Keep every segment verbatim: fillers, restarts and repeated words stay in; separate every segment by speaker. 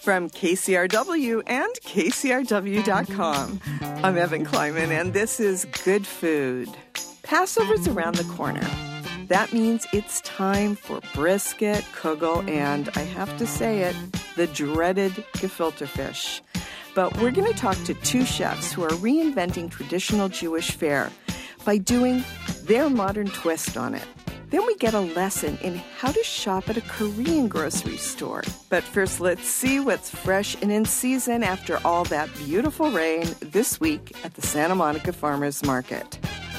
Speaker 1: From K C R W and K C R W dot com, I'm Evan Kleiman, and this is Good Food. Passover's around the corner. That means it's time for brisket, kugel, and, I have to say it, the dreaded gefilte fish. But we're going to talk to two chefs who are reinventing traditional Jewish fare by doing their modern twist on it. Then we get a lesson in how to shop at a Korean grocery store. But first, let's see what's fresh and in season after all that beautiful rain this week at the Santa Monica Farmers Market.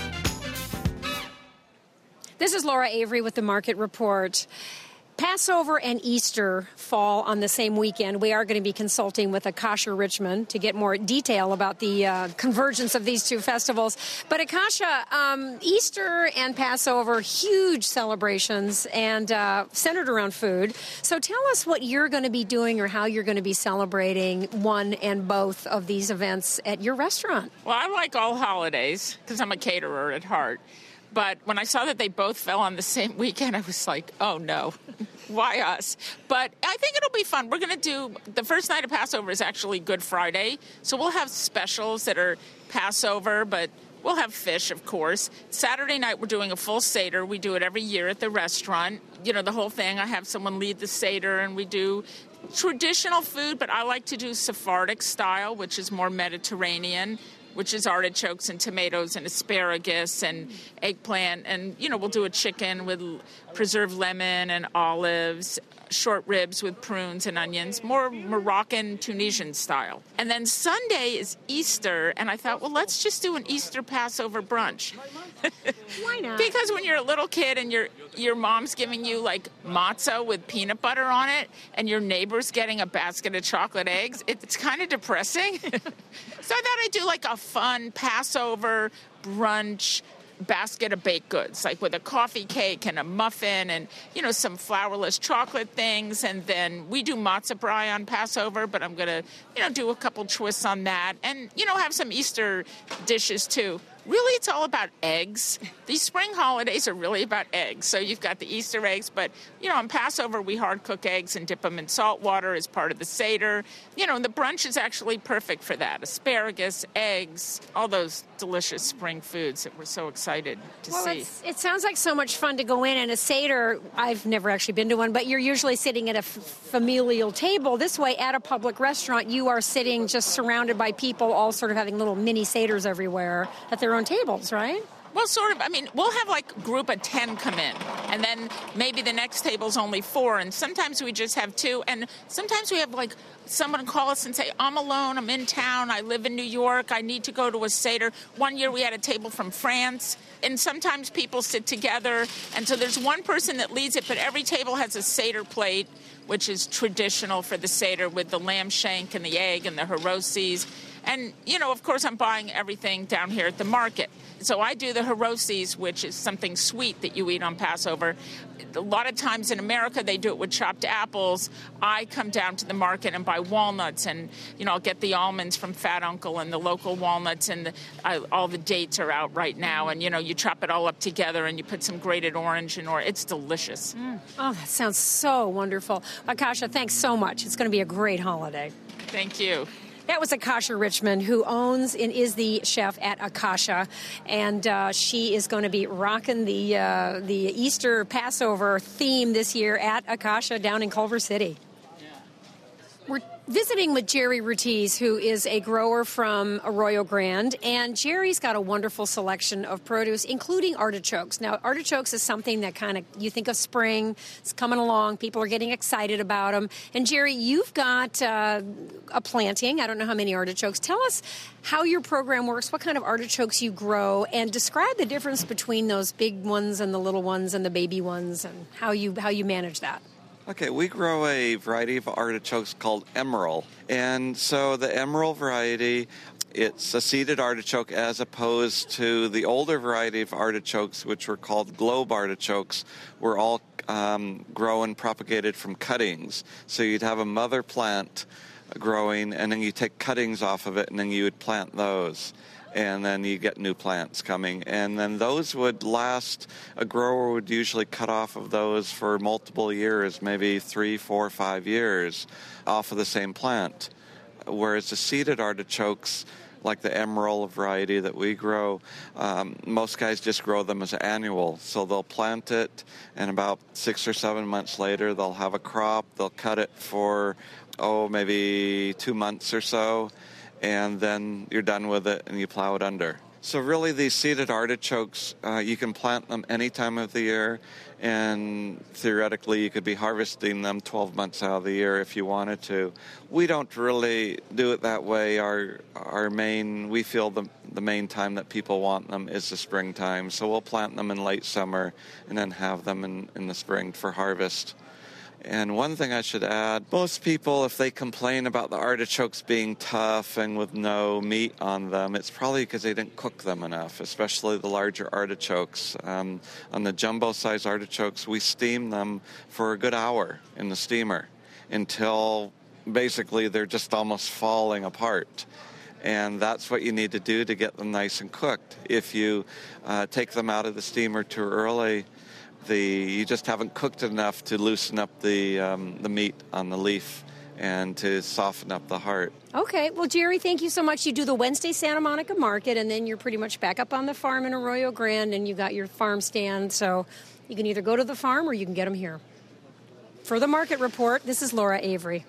Speaker 2: This is Laura Avery with the Market Report. Passover and Easter fall on the same weekend. We are going to be consulting with Akasha Richmond to get more detail about the uh, convergence of these two festivals. But Akasha, um, Easter and Passover, huge celebrations and uh, centered around food. So tell us what you're going to be doing or how you're going to be celebrating one and both of these events at your restaurant.
Speaker 3: Well, I like all holidays because I'm a caterer at heart. But when I saw that they both fell on the same weekend, I was like, oh, no, why us? But I think it'll be fun. We're going to do the first night of Passover is actually Good Friday. So we'll have specials that are Passover, but we'll have fish, of course. Saturday night, we're doing a full Seder. We do it every year at the restaurant. You know, the whole thing. I have someone lead the Seder, and we do traditional food, but I like to do Sephardic style, which is more Mediterranean, which is artichokes and tomatoes and asparagus and eggplant. And, you know, we'll do a chicken with preserved lemon and olives, short ribs with prunes and onions, more Moroccan, Tunisian style. And then Sunday is Easter, and I thought, well, let's just do an Easter Passover brunch.
Speaker 2: Why not?
Speaker 3: Because when you're a little kid and your your mom's giving you, like, matzah with peanut butter on it, and your neighbor's getting a basket of chocolate eggs, it, it's kind of depressing. So I thought I'd do, like, a fun Passover brunch basket of baked goods, like with a coffee cake and a muffin and, you know, some flourless chocolate things. And then we do matzah brie on Passover, but I'm going to, you know, do a couple twists on that and, you know, have some Easter dishes too. Really, it's all about eggs. These spring holidays are really about eggs. So you've got the Easter eggs, but, you know, on Passover, we hard cook eggs and dip them in salt water as part of the Seder. You know, and the brunch is actually perfect for that. Asparagus, eggs, all those delicious spring foods that we're so excited to
Speaker 2: well,
Speaker 3: see.
Speaker 2: It's, it sounds like so much fun to go in. And a Seder, I've never actually been to one, but you're usually sitting at a f- familial table. This way, at a public restaurant, you are sitting just surrounded by people, all sort of having little mini Seders everywhere at their own tables, right?
Speaker 3: Well, sort of. I mean, we'll have like a group of ten come in, and then maybe the next table's only four, and sometimes we just have two, and sometimes we have like someone call us and say, I'm alone, I'm in town, I live in New York, I need to go to a Seder. One year we had a table from France, and sometimes people sit together, and so there's one person that leads it, but every table has a Seder plate, which is traditional for the Seder with the lamb shank and the egg and the harosis. And, you know, of course, I'm buying everything down here at the market. So I do the harosis, which is something sweet that you eat on Passover. A lot of times in America, they do it with chopped apples. I come down to the market and buy walnuts, and, you know, I'll get the almonds from Fat Uncle and the local walnuts, and the, I, all the dates are out right now. And, you know, you chop it all up together and you put some grated orange in, or it's delicious.
Speaker 2: Mm. Oh, that sounds so wonderful. Akasha, thanks so much. It's going to be a great holiday.
Speaker 3: Thank you.
Speaker 2: That was Akasha Richmond, who owns and is the chef at Akasha, and uh, she is going to be rocking the uh, the Easter Passover theme this year at Akasha down in Culver City. We're visiting with Jerry Rutiz, who is a grower from Arroyo Grande, and Jerry's got a wonderful selection of produce, including artichokes. Now, artichokes is something that kind of, you think of spring, it's coming along, people are getting excited about them. And Jerry, you've got uh, a planting, I don't know how many artichokes. Tell us how your program works, what kind of artichokes you grow, and describe the difference between those big ones and the little ones and the baby ones, and how you how you manage that.
Speaker 4: Okay, we grow a variety of artichokes called Emerald. And so the Emerald variety, it's a seeded artichoke as opposed to the older variety of artichokes, which were called globe artichokes, were all um, grown and propagated from cuttings. So you'd have a mother plant growing, and then you take cuttings off of it, and then you would plant those. and then you get new plants coming. And then those would last, a grower would usually cut off of those for multiple years, maybe three, four, five years off of the same plant. Whereas the seeded artichokes, like the Emerald variety that we grow, um, most guys just grow them as annual. So they'll plant it, and about six or seven months later, they'll have a crop. They'll cut it for, oh, maybe two months or so, and then you're done with it and you plow it under. So really, these seeded artichokes, uh, you can plant them any time of the year, and theoretically you could be harvesting them twelve months out of the year if you wanted to. We don't really do it that way. Our our main, we feel the the main time that people want them is the springtime. So we'll plant them in late summer and then have them in, in the spring for harvest. And one thing I should add, most people, if they complain about the artichokes being tough and with no meat on them, it's probably because they didn't cook them enough, especially the larger artichokes. Um, on the jumbo-sized artichokes, we steam them for a good hour in the steamer until basically they're just almost falling apart. And that's what you need to do to get them nice and cooked. If you uh, take them out of the steamer too early, The, you just haven't cooked enough to loosen up the um, the meat on the leaf and to soften up the heart.
Speaker 2: Okay. Well, Jerry, thank you so much. You do the Wednesday Santa Monica Market, and then you're pretty much back up on the farm in Arroyo Grande, and you got your farm stand. So you can either go to the farm or you can get them here. For the Market Report, this is Laura Avery.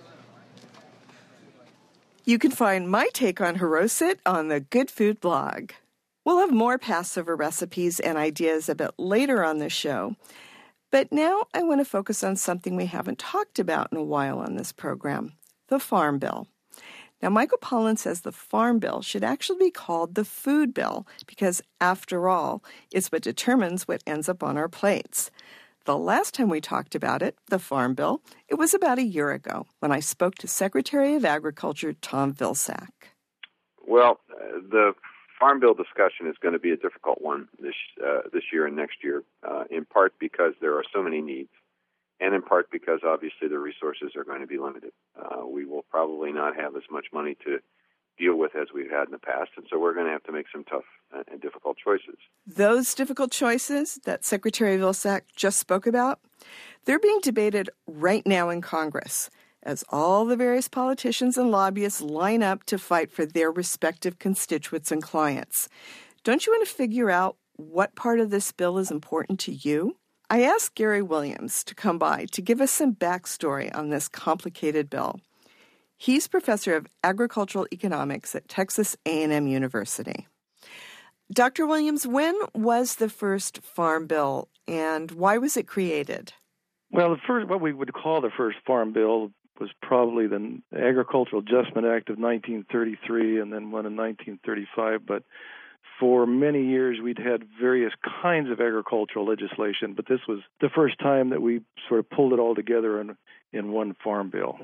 Speaker 1: You can find my take on Haroset on the Good Food blog. We'll have more Passover recipes and ideas a bit later on the show. But now I want to focus on something we haven't talked about in a while on this program, the Farm Bill. Now, Michael Pollan says the Farm Bill should actually be called the Food Bill because, after all, it's what determines what ends up on our plates. The last time we talked about it, the Farm Bill, it was about a year ago when I spoke to Secretary of Agriculture Tom Vilsack.
Speaker 5: Well, uh, the Farm Bill discussion is going to be a difficult one this uh, this year and next year, uh, in part because there are so many needs, and in part because obviously the resources are going to be limited. Uh, we will probably not have as much money to deal with as we've had in the past, and so we're going to have to make some tough and difficult choices.
Speaker 1: Those difficult choices that Secretary Vilsack just spoke about, they're being debated right now in Congress, as all the various politicians and lobbyists line up to fight for their respective constituents and clients. Don't you want to figure out what part of this bill is important to you? I asked Gary Williams to come by to give us some backstory on this complicated bill. He's professor of agricultural economics at Texas A and M University. Doctor Williams, when was the first Farm Bill and why was it created?
Speaker 6: Well, the first, what we would call the first Farm Bill was probably the Agricultural Adjustment Act of nineteen thirty-three and then one in nineteen thirty-five. But for many years, we'd had various kinds of agricultural legislation, but this was the first time that we sort of pulled it all together in, in one Farm Bill.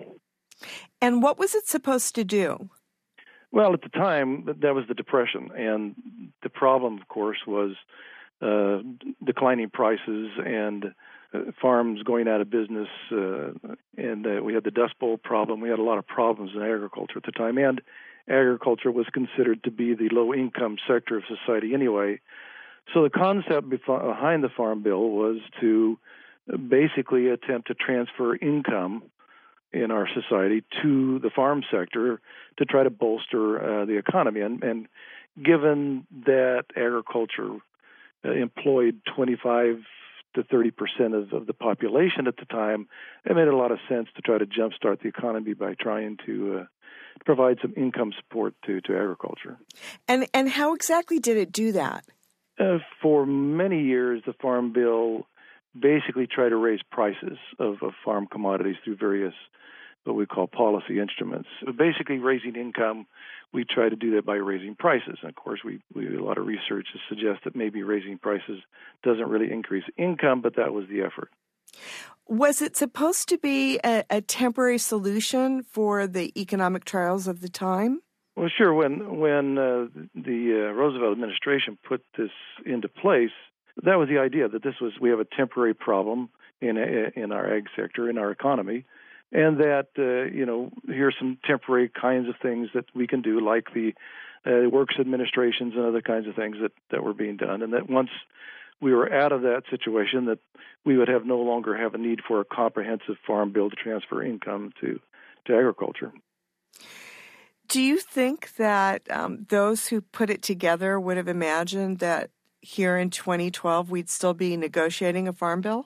Speaker 1: And what was it supposed to do?
Speaker 6: Well, at the time, that was the Depression, and the problem, of course, was uh, declining prices and Uh, farms going out of business, uh, and uh, we had the Dust Bowl problem. We had a lot of problems in agriculture at the time, and agriculture was considered to be the low-income sector of society anyway. So the concept bef- behind the Farm Bill was to basically attempt to transfer income in our society to the farm sector to try to bolster uh, the economy. And, and given that agriculture uh, employed twenty-five to thirty percent of, of the population at the time, it made a lot of sense to try to jumpstart the economy by trying to uh, provide some income support to, to agriculture.
Speaker 1: And and how exactly did it do that?
Speaker 6: Uh, for many years, the Farm Bill basically tried to raise prices of, of farm commodities through various what we call policy instruments. So basically raising income, we try to do that by raising prices. And of course, we, we a lot of research suggests that maybe raising prices doesn't really increase income, but that was the effort.
Speaker 1: Was it supposed to be a, a temporary solution for the economic trials of the time?
Speaker 6: Well, sure. When when uh, the uh, Roosevelt administration put this into place, that was the idea that this was we have a temporary problem in in our ag sector, in our economy. And that, uh, you know, here's some temporary kinds of things that we can do, like the uh, works administrations and other kinds of things that, that were being done. And that once we were out of that situation, that we would have no longer have a need for a comprehensive farm bill to transfer income to, to agriculture.
Speaker 1: Do you think that um, those who put it together would have imagined that here in twenty twelve we'd still be negotiating a farm bill?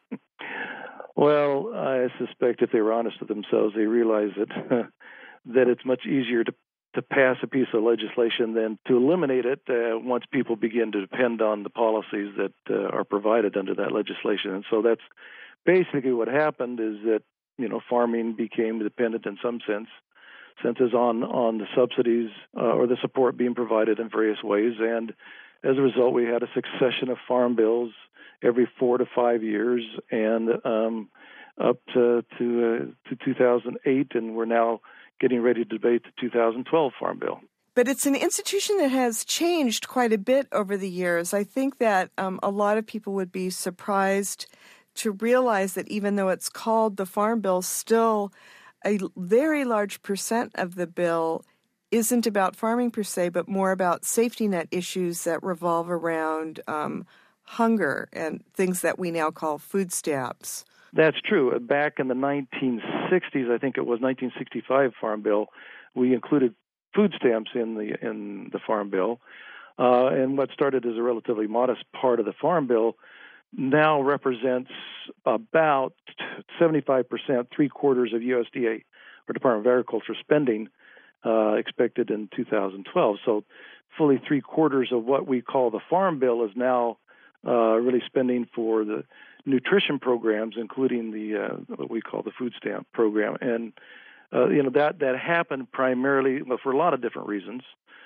Speaker 6: Well, I suspect if they were honest with themselves, they realize that that it's much easier to to pass a piece of legislation than to eliminate it uh, once people begin to depend on the policies that uh, are provided under that legislation. And so that's basically what happened, is that, you know, farming became dependent in some sense, senses on, on the subsidies uh, or the support being provided in various ways. And as a result, we had a succession of farm bills every four to five years and um, up to, to, uh, to two thousand eight, and we're now getting ready to debate the two thousand twelve Farm Bill.
Speaker 1: But it's an institution that has changed quite a bit over the years. I think that um, a lot of people would be surprised to realize that even though it's called the Farm Bill, still a very large percent of the bill isn't about farming per se, but more about safety net issues that revolve around um, hunger and things that we now call food stamps.
Speaker 6: That's true. Back in the nineteen sixties, I think it was nineteen sixty-five Farm Bill, we included food stamps in the in the Farm Bill, uh, and what started as a relatively modest part of the Farm Bill now represents about seventy-five percent, three quarters of U S D A, or Department of Agriculture, spending uh, expected in two thousand twelve. So fully three quarters of what we call the Farm Bill is now uh, really spending for the nutrition programs, including the uh, what we call the food stamp program. And uh, you know that that happened primarily, well, for a lot of different reasons.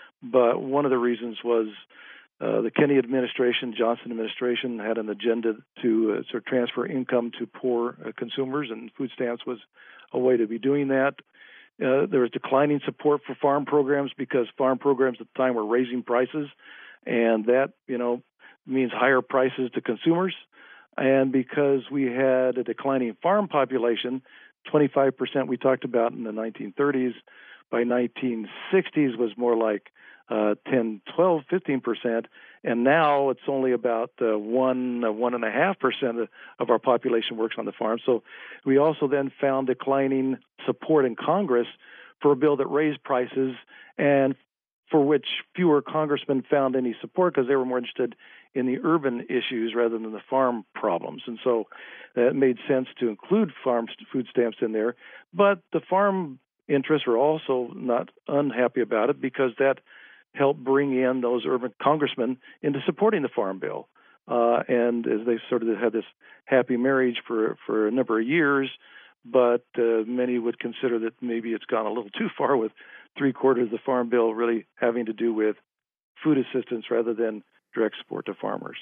Speaker 6: But one of the reasons was uh, the Kennedy administration, Johnson administration, had an agenda to uh, sort of transfer income to poor uh, consumers, and food stamps was a way to be doing that. Uh, there was declining support for farm programs because farm programs at the time were raising prices, and that, you know, means higher prices to consumers. And because we had a declining farm population, twenty-five percent we talked about in the nineteen thirties, by nineteen sixties was more like uh, ten, twelve, fifteen percent, and now it's only about uh, one, uh, one and a half percent of our population works on the farm. So we also then found declining support in Congress for a bill that raised prices, and for which fewer congressmen found any support because they were more interested in the urban issues rather than the farm problems. And so it made sense to include farm food stamps in there. But the farm interests were also not unhappy about it because that helped bring in those urban congressmen into supporting the Farm Bill. Uh, and as they sort of had this happy marriage for, for a number of years, but uh, many would consider that maybe it's gone a little too far with three quarters of the Farm Bill really having to do with food assistance rather than direct support to farmers.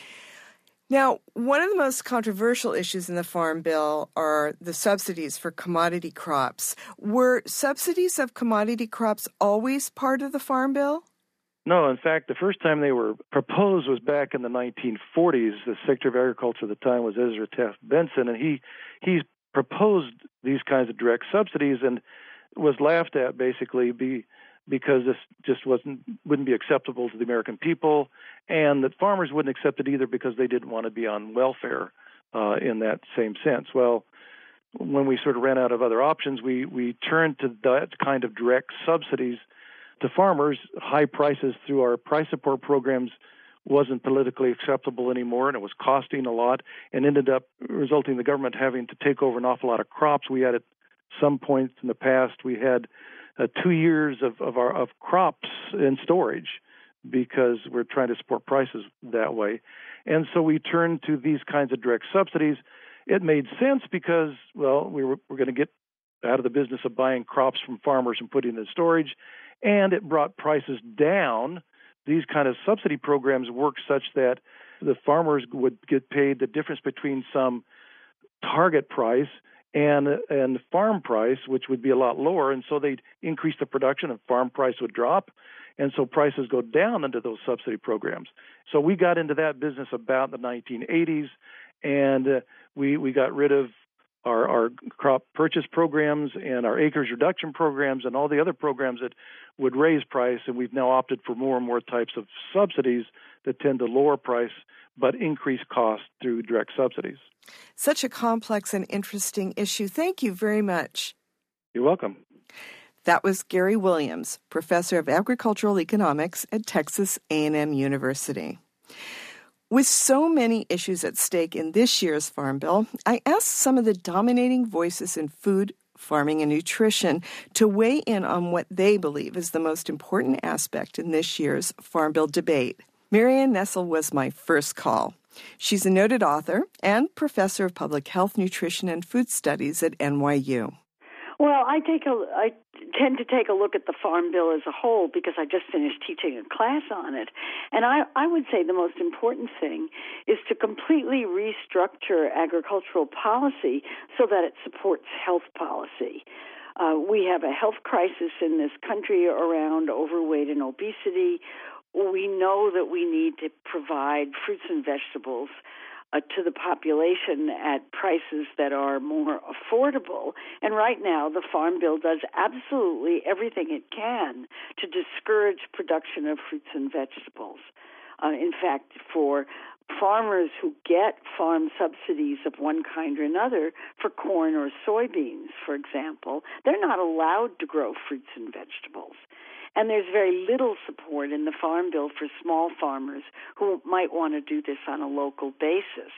Speaker 1: Now, one of the most controversial issues in the Farm Bill are the subsidies for commodity crops. Were subsidies of commodity crops always part of the Farm Bill?
Speaker 6: No, in fact, the first time they were proposed was back in the nineteen forties. The Secretary of Agriculture at the time was Ezra Taft Benson, and he he proposed these kinds of direct subsidies and was laughed at basically be, because this just wasn't wouldn't be acceptable to the American people, and that farmers wouldn't accept it either because they didn't want to be on welfare uh, in that same sense. Well, when we sort of ran out of other options, we, we turned to that kind of direct subsidies to farmers. High prices through our price support programs wasn't politically acceptable anymore, and it was costing a lot and ended up resulting in the government having to take over an awful lot of crops. We had at some points in the past, we had uh, two years of, of our of crops in storage because we're trying to support prices that way. And so we turned to these kinds of direct subsidies. It made sense because, well, we were, we're going to get out of the business of buying crops from farmers and putting them in storage, and it brought prices down. These kind of subsidy programs work such that the farmers would get paid the difference between some target price and and farm price, which would be a lot lower, and so they'd increase the production and farm price would drop, and so prices go down under those subsidy programs. So we got into that business about the nineteen eighties, and uh, we we got rid of our, our crop purchase programs and our acres reduction programs and all the other programs that would raise price, and we've now opted for more and more types of subsidies that tend to lower price but increase cost through direct subsidies.
Speaker 1: Such a complex and interesting issue. Thank you very much.
Speaker 6: You're welcome.
Speaker 1: That was Gary Williams, professor of agricultural economics at Texas A and M University. With so many issues at stake in this year's Farm Bill, I asked some of the dominating voices in food, farming, and nutrition to weigh in on what they believe is the most important aspect in this year's Farm Bill debate. Marianne Nessel was my first call. She's a noted author and professor of public health, nutrition, and food studies at N Y U.
Speaker 7: Well, I take a, I tend to take a look at the Farm Bill as a whole because I just finished teaching a class on it. And I, I would say the most important thing is to completely restructure agricultural policy so that it supports health policy. Uh, we have a health crisis in this country around overweight and obesity. We know that we need to provide fruits and vegetables Uh, to the population at prices that are more affordable. And right now, the Farm Bill does absolutely everything it can to discourage production of fruits and vegetables. Uh, in fact, for farmers who get farm subsidies of one kind or another, for corn or soybeans, for example, they're not allowed to grow fruits and vegetables. And there's very little support in the Farm Bill for small farmers who might want to do this on a local basis.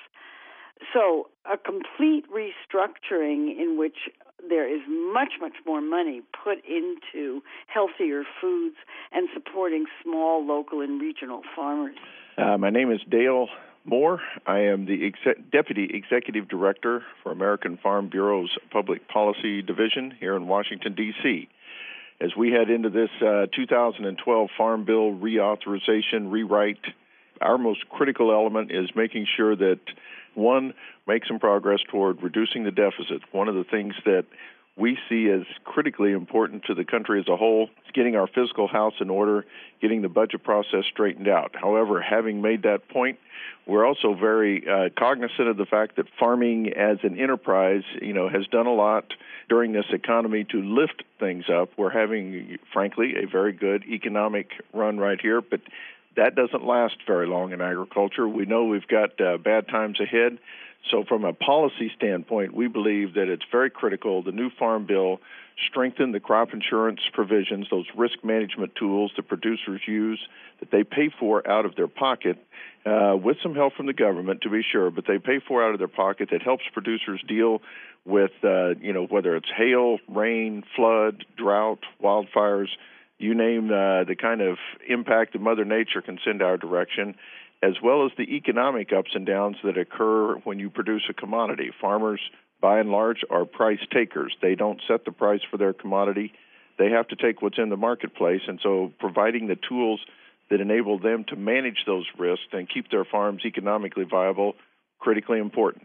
Speaker 7: So a complete restructuring in which there is much, much more money put into healthier foods and supporting small, local, and regional farmers.
Speaker 8: Uh, my name is Dale Moore. I am the Exe- Deputy Executive Director for American Farm Bureau's Public Policy Division here in Washington, D C As we head into this uh, two thousand twelve Farm Bill reauthorization, rewrite, our most critical element is making sure that, one, make some progress toward reducing the deficit. One of the things that we see as critically important to the country as a whole is getting our fiscal house in order, getting the budget process straightened out. However, having made that point, we're also very uh, cognizant of the fact that farming as an enterprise, you know, has done a lot during this economy to lift things up. We're having, frankly, a very good economic run right here, but that doesn't last very long in agriculture. We know we've got uh, bad times ahead. So from a policy standpoint, we believe that it's very critical the new Farm Bill strengthen the crop insurance provisions, those risk management tools that producers use that they pay for out of their pocket, uh, with some help from the government, to be sure, but they pay for out of their pocket that helps producers deal with, uh, you know, whether it's hail, rain, flood, drought, wildfires, you name uh, the kind of impact that Mother Nature can send our direction, as well as the economic ups and downs that occur when you produce a commodity. Farmers, by and large, are price takers. They don't set the price for their commodity. They have to take what's in the marketplace, and so providing the tools that enable them to manage those risks and keep their farms economically viable, critically important.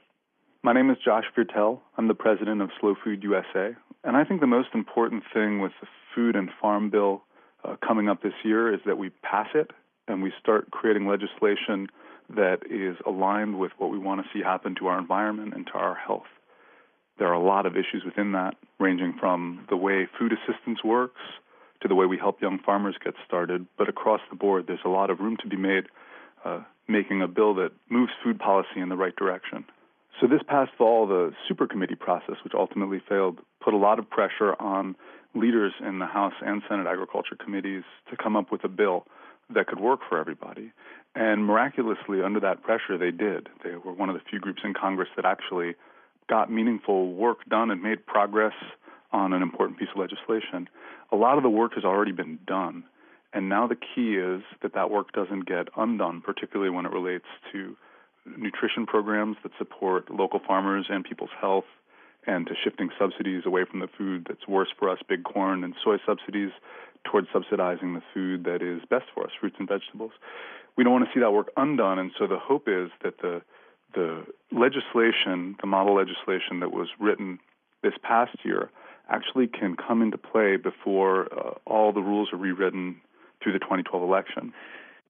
Speaker 9: My name is Josh Viertel. I'm the president of Slow Food U S A, and I think the most important thing with the Food and Farm Bill uh, coming up this year is that we pass it and we start creating legislation that is aligned with what we want to see happen to our environment and to our health. There are a lot of issues within that, ranging from the way food assistance works to the way we help young farmers get started. But across the board, there's a lot of room to be made uh, making a bill that moves food policy in the right direction. So this past fall, the super committee process, which ultimately failed, put a lot of pressure on leaders in the House and Senate agriculture committees to come up with a bill that could work for everybody. And miraculously, under that pressure, they did. They were one of the few groups in Congress that actually got meaningful work done and made progress on an important piece of legislation. A lot of the work has already been done, and now the key is that that work doesn't get undone, particularly when it relates to nutrition programs that support local farmers and people's health, and to shifting subsidies away from the food that's worse for us, big corn and soy subsidies, towards subsidizing the food that is best for us, fruits and vegetables. We don't want to see that work undone, and so the hope is that the the legislation, the model legislation that was written this past year, actually can come into play before uh, all the rules are rewritten through the twenty twelve election.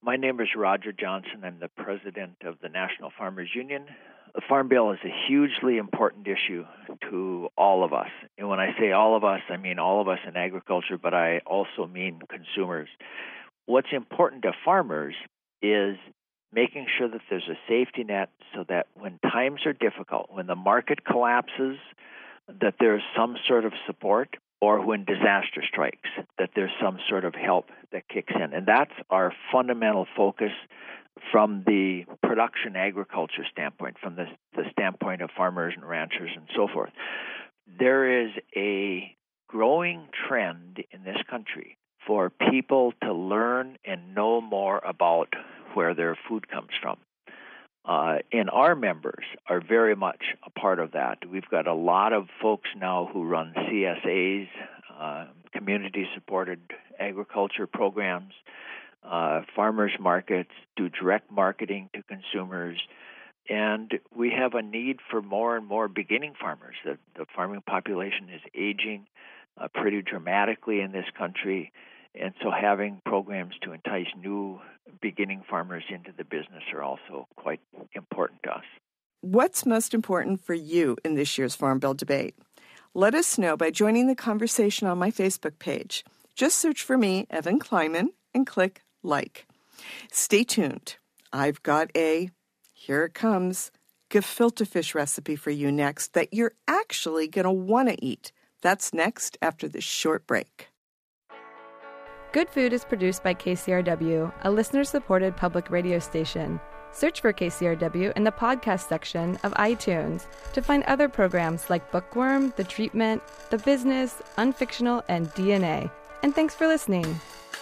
Speaker 10: My name is Roger Johnson. I'm the president of the National Farmers Union. The Farm Bill is a hugely important issue to all of us. And when I say all of us, I mean all of us in agriculture, but I also mean consumers. What's important to farmers is making sure that there's a safety net so that when times are difficult, when the market collapses, that there's some sort of support, or when disaster strikes, that there's some sort of help that kicks in. And that's our fundamental focus from the production agriculture standpoint, from the, the standpoint of farmers and ranchers and so forth. There is a growing trend in this country for people to learn and know more about where their food comes from. Uh, and our members are very much a part of that. We've got a lot of folks now who run C S As, uh, community-supported agriculture programs, uh, farmers markets, do direct marketing to consumers, and we have a need for more and more beginning farmers. The, the farming population is aging uh, pretty dramatically in this country, and so having programs to entice new beginning farmers into the business are also quite important to us.
Speaker 1: What's most important for you in this year's Farm Bill debate? Let us know by joining the conversation on my Facebook page. Just search for me, Evan Kleinman, and click like. Stay tuned. I've got a, here it comes, gefilte fish recipe for you next that you're actually going to want to eat. That's next after this short break.
Speaker 11: Good Food is produced by K C R W, a listener-supported public radio station. Search for K C R W in the podcast section of iTunes to find other programs like Bookworm, The Treatment, The Business, Unfictional, and D N A. And thanks for listening.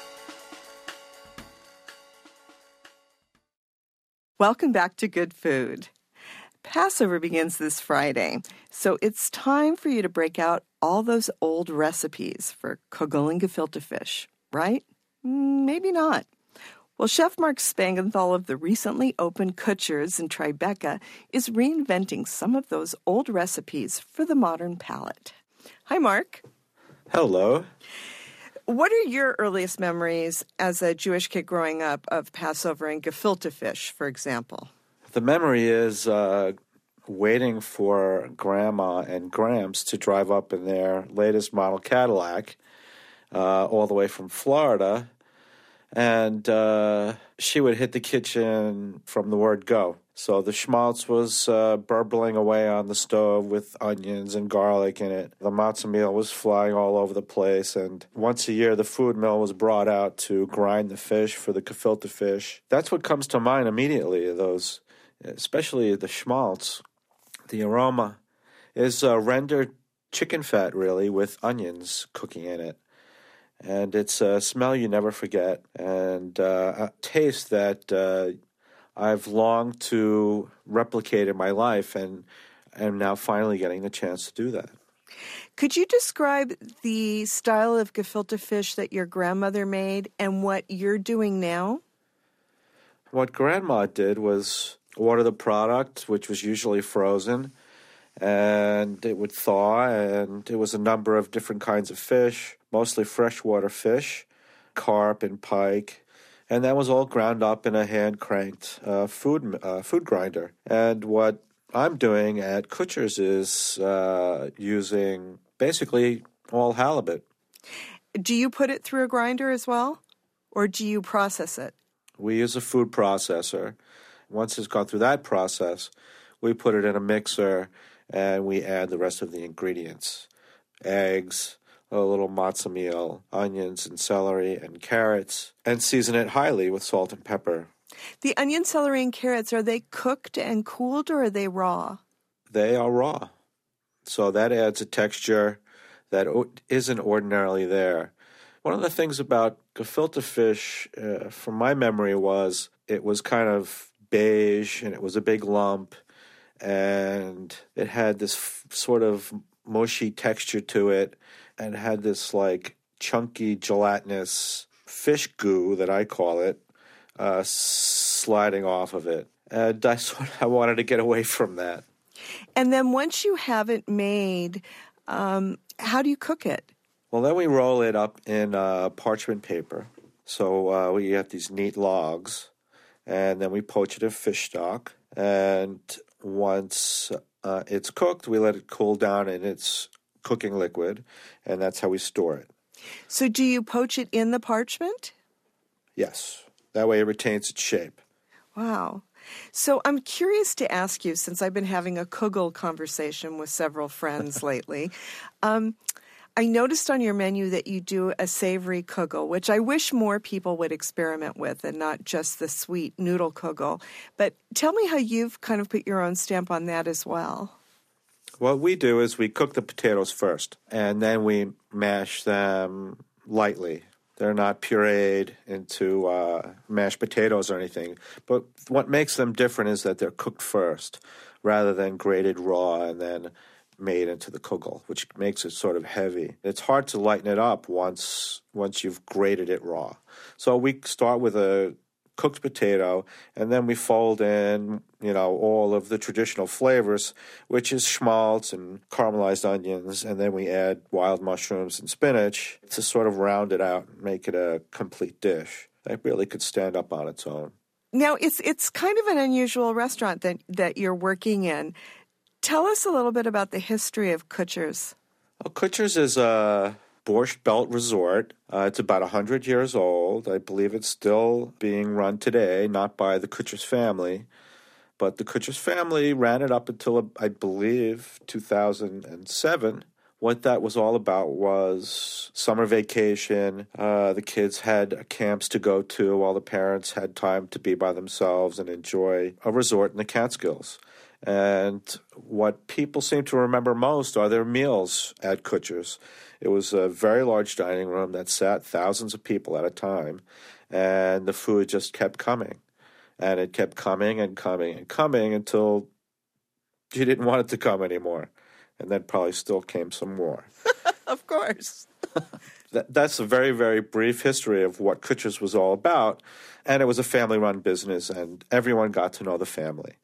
Speaker 1: Welcome back to Good Food. Passover begins this Friday, so it's time for you to break out all those old recipes for kugel and gefilte fish. Right? Maybe not. Well, Chef Mark Spangenthal of the recently opened Kutsher's in Tribeca is reinventing some of those old recipes for the modern palate. Hi, Mark.
Speaker 12: Hello.
Speaker 1: What are your earliest memories as a Jewish kid growing up of Passover and gefilte fish, for example?
Speaker 12: The memory is uh, waiting for Grandma and Gramps to drive up in their latest model Cadillac Uh, all the way from Florida, and uh, she would hit the kitchen from the word go. So the schmaltz was uh, burbling away on the stove with onions and garlic in it. The matzah meal was flying all over the place, and once a year the food mill was brought out to grind the fish for the gefilte fish. That's what comes to mind immediately, those, especially the schmaltz. The aroma is uh, rendered chicken fat, really, with onions cooking in it. And it's a smell you never forget, and uh, a taste that uh, I've longed to replicate in my life, and am now finally getting the chance to do that.
Speaker 1: Could you describe the style of gefilte fish that your grandmother made and what you're doing now?
Speaker 12: What Grandma did was order the product, which was usually frozen, and it would thaw, and it was a number of different kinds of fish, mostly freshwater fish, carp and pike, and that was all ground up in a hand-cranked uh, food uh, food grinder. And what I'm doing at Kutsher's is uh, using basically all halibut.
Speaker 1: Do you put it through a grinder as well, or do you process it?
Speaker 12: We use a food processor. Once it's gone through that process, we put it in a mixer, and we add the rest of the ingredients. Eggs, a little matzah meal, onions and celery and carrots, and season it highly with salt and pepper.
Speaker 1: The onion, celery, and carrots, are they cooked and cooled, or are they raw?
Speaker 12: They are raw. So that adds a texture that isn't ordinarily there. One of the things about gefilte fish, uh, from my memory, was it was kind of beige, and it was a big lump, and it had this f- sort of mushy texture to it, and had this like chunky gelatinous fish goo that I call it uh, sliding off of it. And I sort of I wanted to get away from that.
Speaker 1: And then once you have it made, um, how do you cook it?
Speaker 12: Well, then we roll it up in uh, parchment paper, So uh, we have these neat logs, and then we poach it in fish stock. And once uh, it's cooked, we let it cool down in its cooking liquid, and that's how we store it.
Speaker 1: So do you poach it in the parchment?
Speaker 12: Yes. That way it retains its shape.
Speaker 1: Wow. So I'm curious to ask you, since I've been having a kugel conversation with several friends lately, um, I noticed on your menu that you do a savory kugel, which I wish more people would experiment with and not just the sweet noodle kugel. But tell me how you've kind of put your own stamp on that as well.
Speaker 12: What we do is we cook the potatoes first, and then we mash them lightly. They're not pureed into uh, mashed potatoes or anything. But what makes them different is that they're cooked first rather than grated raw and then made into the kugel, which makes it sort of heavy. It's hard to lighten it up once once you've grated it raw. So we start with a cooked potato, and then we fold in, you know, all of the traditional flavors, which is schmaltz and caramelized onions, and then we add wild mushrooms and spinach to sort of round it out and make it a complete dish that really could stand up on its own.
Speaker 1: Now, it's it's kind of an unusual restaurant that, that you're working in. Tell us a little bit about the history of Kutsher's.
Speaker 12: Well, Kutsher's is a Borscht Belt resort. Uh, it's about one hundred years old. I believe it's still being run today, not by the Kutsher's family. But the Kutsher's family ran it up until, I believe, two thousand seven. What that was all about was summer vacation. Uh, the kids had camps to go to while the parents had time to be by themselves and enjoy a resort in the Catskills. And what people seem to remember most are their meals at Kutsher's. It was a very large dining room that sat thousands of people at a time, and the food just kept coming. And it kept coming and coming and coming until you didn't want it to come anymore. And then probably still came some more.
Speaker 1: Of course.
Speaker 12: that, that's a very, very brief history of what Kutsher's was all about. And it was a family-run business, and everyone got to know the family.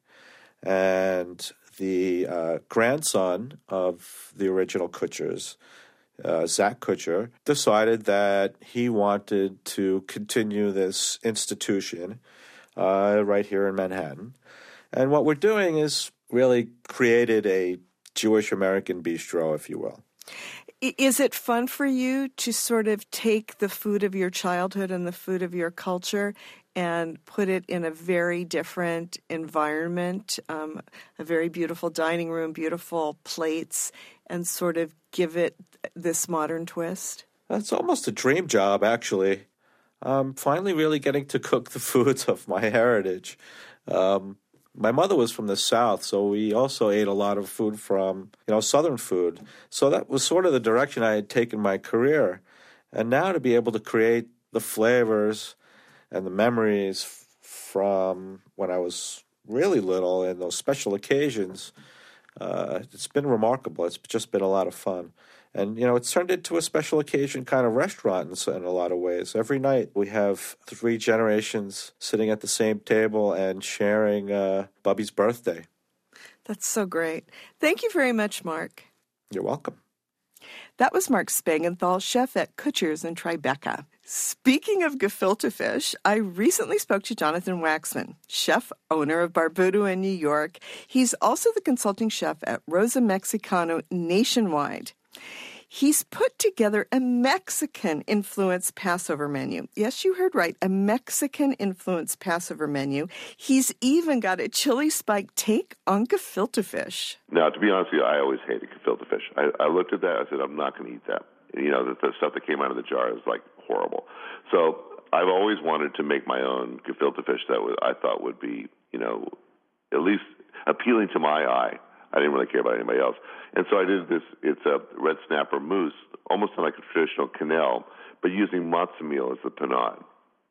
Speaker 12: And the uh, grandson of the original Kutsher's, uh, Zach Kutsher, decided that he wanted to continue this institution uh, right here in Manhattan. And what we're doing is really created a Jewish-American bistro, if you will.
Speaker 1: Is it fun for you to sort of take the food of your childhood and the food of your culture and put it in a very different environment, um, a very beautiful dining room, beautiful plates, and sort of give it this modern twist?
Speaker 12: That's almost a dream job, actually. I'm finally really getting to cook the foods of my heritage. Um, my mother was from the South, so we also ate a lot of food from, you know, Southern food. So that was sort of the direction I had taken my career. And now to be able to create the flavors and the memories f- from when I was really little and those special occasions, uh, it's been remarkable. It's just been a lot of fun. And, you know, it's turned into a special occasion kind of restaurant in, in a lot of ways. Every night we have three generations sitting at the same table and sharing uh, Bubby's birthday.
Speaker 1: That's so great. Thank you very much, Mark.
Speaker 12: You're welcome.
Speaker 1: That was Mark Spangenthal, chef at Kutsher's in Tribeca. Speaking of gefilte fish, I recently spoke to Jonathan Waxman, chef owner of Barbudo in New York. He's also the consulting chef at Rosa Mexicano nationwide. He's put together a Mexican-influenced Passover menu. Yes, you heard right, a Mexican-influenced Passover menu. He's even got a chili spike take on gefilte fish.
Speaker 13: Now, to be honest with you, I always hated gefilte fish. I, I looked at that, I said, I'm not going to eat that. You know, the, the stuff that came out of the jar is like horrible. So I've always wanted to make my own gefilte fish that would, I thought would be, you know, at least appealing to my eye. I didn't really care about anybody else. And so I did this, it's a red snapper mousse, almost like a traditional quenelle, but using matzo meal as the panade.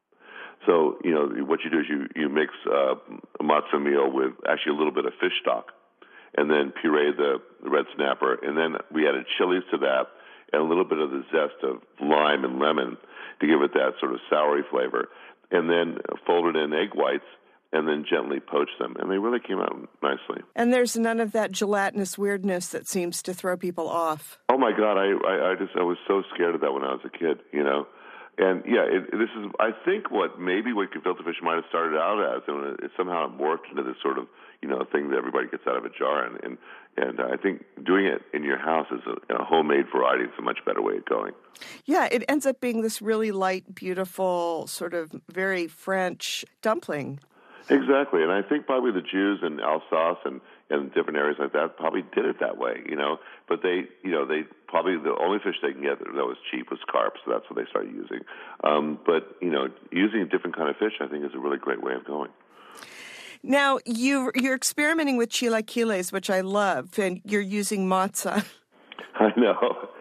Speaker 13: So, you know, what you do is you, you mix uh, matzo meal with actually a little bit of fish stock and then puree the, the red snapper. And then we added chilies to that and a little bit of the zest of lime and lemon to give it that sort of soury flavor. And then folded in egg whites and then gently poach them. And they really came out nicely.
Speaker 1: And there's none of that gelatinous weirdness that seems to throw people off.
Speaker 13: Oh, my God. I, I, I just I was so scared of that when I was a kid, you know. And yeah, it, this is, I think, what maybe what gefilte fish might have started out as, and it somehow morphed into this sort of, you know, thing that everybody gets out of a jar. And and, and I think doing it in your house is a, a homemade variety. It's a much better way of going.
Speaker 1: Yeah, it ends up being this really light, beautiful, sort of very French dumpling.
Speaker 13: Exactly, and I think probably the Jews in Alsace and, and different areas like that probably did it that way, you know. But they, you know, they probably the only fish they can get that was cheap was carp, so that's what they started using. Um, but you know, using a different kind of fish, I think, is a really great way of going.
Speaker 1: Now you you're experimenting with chilaquiles, which I love, and you're using matzah.
Speaker 13: I know.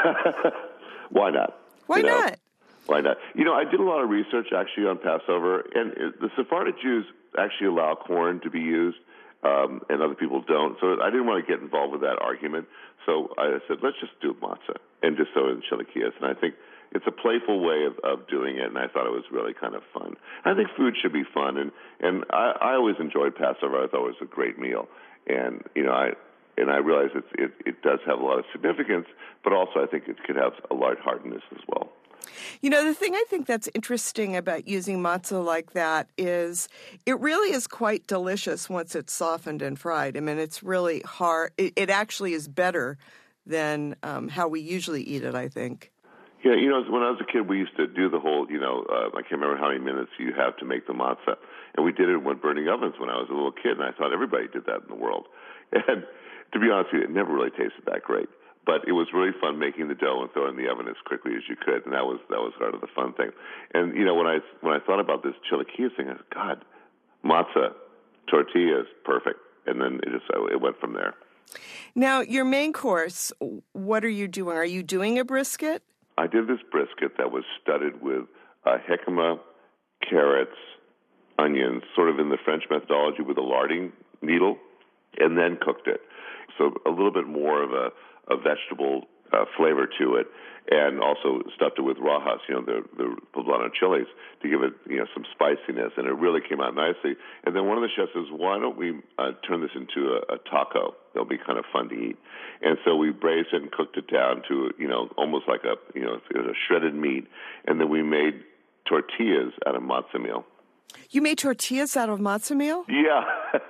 Speaker 13: Why not?
Speaker 1: Why
Speaker 13: you know?
Speaker 1: not?
Speaker 13: Why not? You know, I did a lot of research actually on Passover, and the Sephardic Jews actually allow corn to be used, um, and other people don't. So I didn't want to get involved with that argument. So I said, let's just do matzah and just throw in chilaquiles. And I think it's a playful way of, of doing it, and I thought it was really kind of fun. I think food should be fun, and and I, I always enjoyed Passover. I thought it was a great meal, and you know I. And I realize it's, it, it does have a lot of significance, but also I think it could have a lightheartedness as well.
Speaker 1: You know, the thing I think that's interesting about using matzah like that is it really is quite delicious once it's softened and fried. I mean, it's really hard. It, it actually is better than um, how we usually eat it, I think.
Speaker 13: Yeah, you know, when I was a kid, we used to do the whole, you know, uh, I can't remember how many minutes you have to make the matzah. And we did it with burning ovens when I was a little kid, and I thought everybody did that in the world. And to be honest with you, it never really tasted that great. But it was really fun making the dough and throwing it in the oven as quickly as you could, and that was that was part of the fun thing. And you know, when I when I thought about this chilaquiles thing, I said, God, matzah, tortillas, perfect. And then it just it went from there.
Speaker 1: Now, your main course, what are you doing? Are you doing a brisket?
Speaker 13: I did this brisket that was studded with uh, jicama, carrots, onions, sort of in the French methodology with a larding needle, and then cooked it. So a little bit more of a, a vegetable uh, flavor to it, and also stuffed it with rajas, you know, the, the poblano chilies, to give it, you know, some spiciness, and it really came out nicely. And then one of the chefs says, why don't we uh, turn this into a, a taco? It'll be kind of fun to eat. And so we braised it and cooked it down to, you know, almost like a, you know, it was a shredded meat, and then we made tortillas out of matzah meal.
Speaker 1: You made tortillas out of matzah meal?
Speaker 13: Yeah.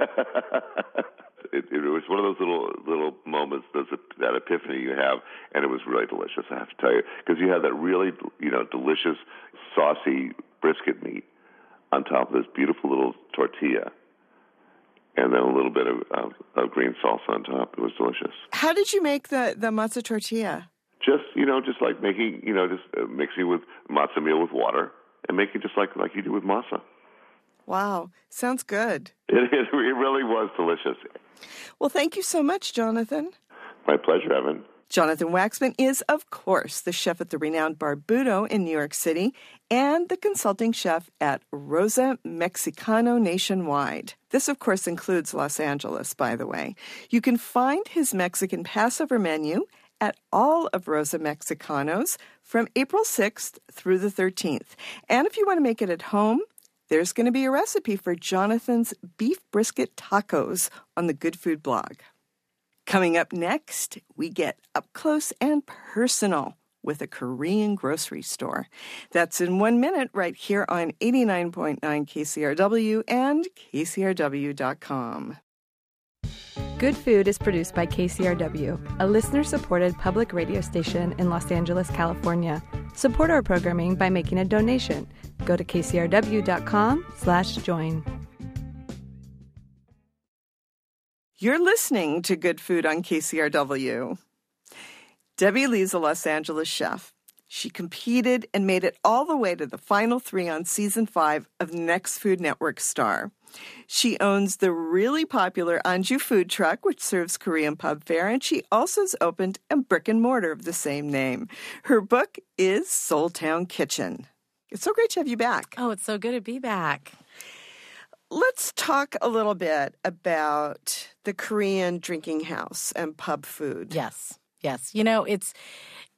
Speaker 13: It, it was one of those little little moments, those, that epiphany you have, and it was really delicious, I have to tell you, because you have that really, you know, delicious, saucy brisket meat on top of this beautiful little tortilla, and then a little bit of, of, of green salsa on top. It was delicious.
Speaker 1: How did you make the, the matzah tortilla?
Speaker 13: Just, you know, just like making, you know, just uh, mixing with matzah meal with water and making just like, like you do with masa.
Speaker 1: Wow. Sounds good.
Speaker 13: It, it, it really was delicious.
Speaker 1: Well, thank you so much, Jonathan.
Speaker 13: My pleasure, Evan.
Speaker 1: Jonathan Waxman is, of course, the chef at the renowned Barbuto in New York City and the consulting chef at Rosa Mexicano nationwide. This, of course, includes Los Angeles, by the way. You can find his Mexican Passover menu at all of Rosa Mexicanos from April sixth through the thirteenth. And if you want to make it at home, there's going to be a recipe for Jonathan's beef brisket tacos on the Good Food blog. Coming up next, we get up close and personal with a Korean grocery store. That's in one minute right here on eighty-nine point nine K C R W and K C R W dot com.
Speaker 11: Good Food is produced by K C R W, a listener-supported public radio station in Los Angeles, California. Support our programming by making a donation. Go to K C R W dot com slash join.
Speaker 1: You're listening to Good Food on K C R W. Debbie Lee's a Los Angeles chef. She competed and made it all the way to the final three on season five of the Next Food Network Star. She owns the really popular Anju food truck, which serves Korean pub fare, and she also has opened a brick and mortar of the same name. Her book is Soul Town Kitchen. It's so great to have you back.
Speaker 14: Oh, it's so good to be back.
Speaker 1: Let's talk a little bit about the Korean drinking house and pub food.
Speaker 14: Yes, yes. You know, it's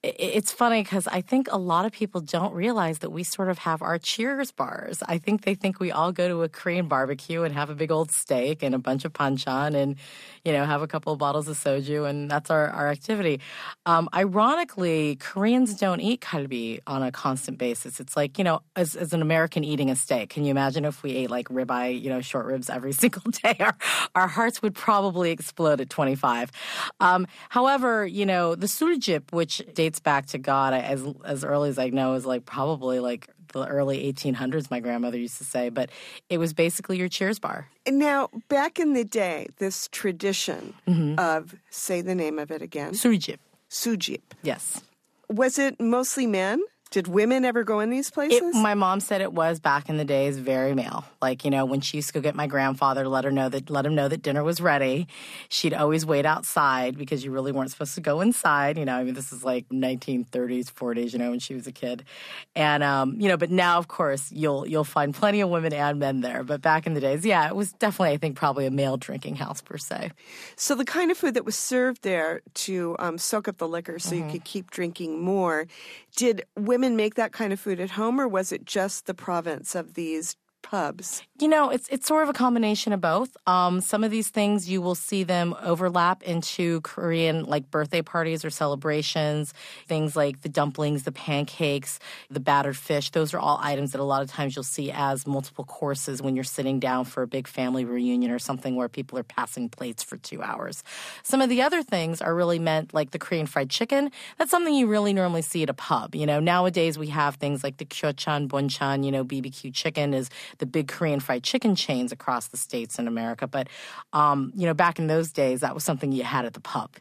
Speaker 14: It's funny because I think a lot of people don't realize that we sort of have our Cheers bars. I think they think we all go to a Korean barbecue and have a big old steak and a bunch of panchan and, you know, have a couple of bottles of soju, and that's our, our activity. Um, ironically, Koreans don't eat kalbi on a constant basis. It's like, you know, as, as an American eating a steak, can you imagine if we ate like ribeye, you know, short ribs every single day? Our, our hearts would probably explode at twenty-five. Um, however, you know, the suljip, which dates back to God as as early as I know, is like probably like the early eighteen hundreds, my grandmother used to say, but it was basically your Cheers bar.
Speaker 1: Now, back in the day, this tradition mm-hmm. of, say the name of it again.
Speaker 14: Suljip.
Speaker 1: Suljip.
Speaker 14: Yes.
Speaker 1: Was it mostly men? Did women ever go in these places?
Speaker 14: It, my mom said it was back in the days very male. Like, you know, when she used to go get my grandfather to let her know that let him know that dinner was ready, she'd always wait outside because you really weren't supposed to go inside. You know, I mean, this is like nineteen thirties, forties, you know, when she was a kid. And um, you know, but now of course you'll you'll find plenty of women and men there. But back in the days, yeah, it was definitely, I think, probably a male drinking house per se.
Speaker 1: So the kind of food that was served there to um, soak up the liquor so mm-hmm. you could keep drinking more, did women make that kind of food at home, or was it just the province of these pubs?
Speaker 14: You know, it's it's sort of a combination of both. Um, some of these things you will see them overlap into Korean like birthday parties or celebrations. Things like the dumplings, the pancakes, the battered fish. Those are all items that a lot of times you'll see as multiple courses when you're sitting down for a big family reunion or something where people are passing plates for two hours. Some of the other things are really meant like the Korean fried chicken. That's something you really normally see at a pub. You know, nowadays we have things like the kyochon, bonchan, you know, B B Q chicken is the big Korean fried chicken chains across the states in America. But, um, you know, back in those days, that was something you had at the pub.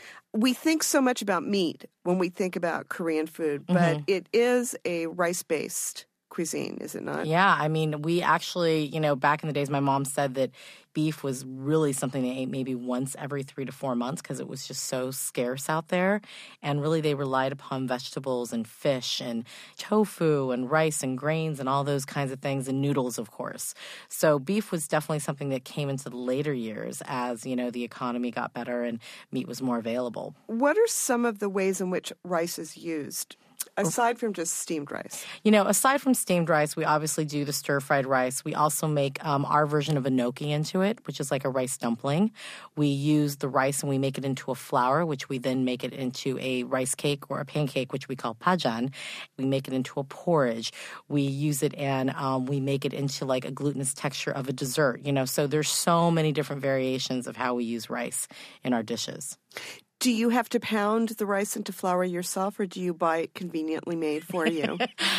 Speaker 1: We think so much about meat when we think about Korean food, but mm-hmm. it is a rice-based cuisine, is it not?
Speaker 14: Yeah, I mean, we actually, you know, back in the days, my mom said that beef was really something they ate maybe once every three to four months because it was just so scarce out there. And really they relied upon vegetables and fish and tofu and rice and grains and all those kinds of things, and noodles, of course. So beef was definitely something that came into the later years as, you know, the economy got better and meat was more available.
Speaker 1: What are some of the ways in which rice is used? Aside from just steamed rice.
Speaker 14: You know, aside from steamed rice, we obviously do the stir-fried rice. We also make um, our version of enoki into it, which is like a rice dumpling. We use the rice and we make it into a flour, which we then make it into a rice cake or a pancake, which we call pajan. We make it into a porridge. We use it and um, we make it into like a glutinous texture of a dessert. You know, so there's so many different variations of how we use rice in our dishes.
Speaker 1: Do you have to pound the rice into flour yourself, or do you buy it conveniently made for you?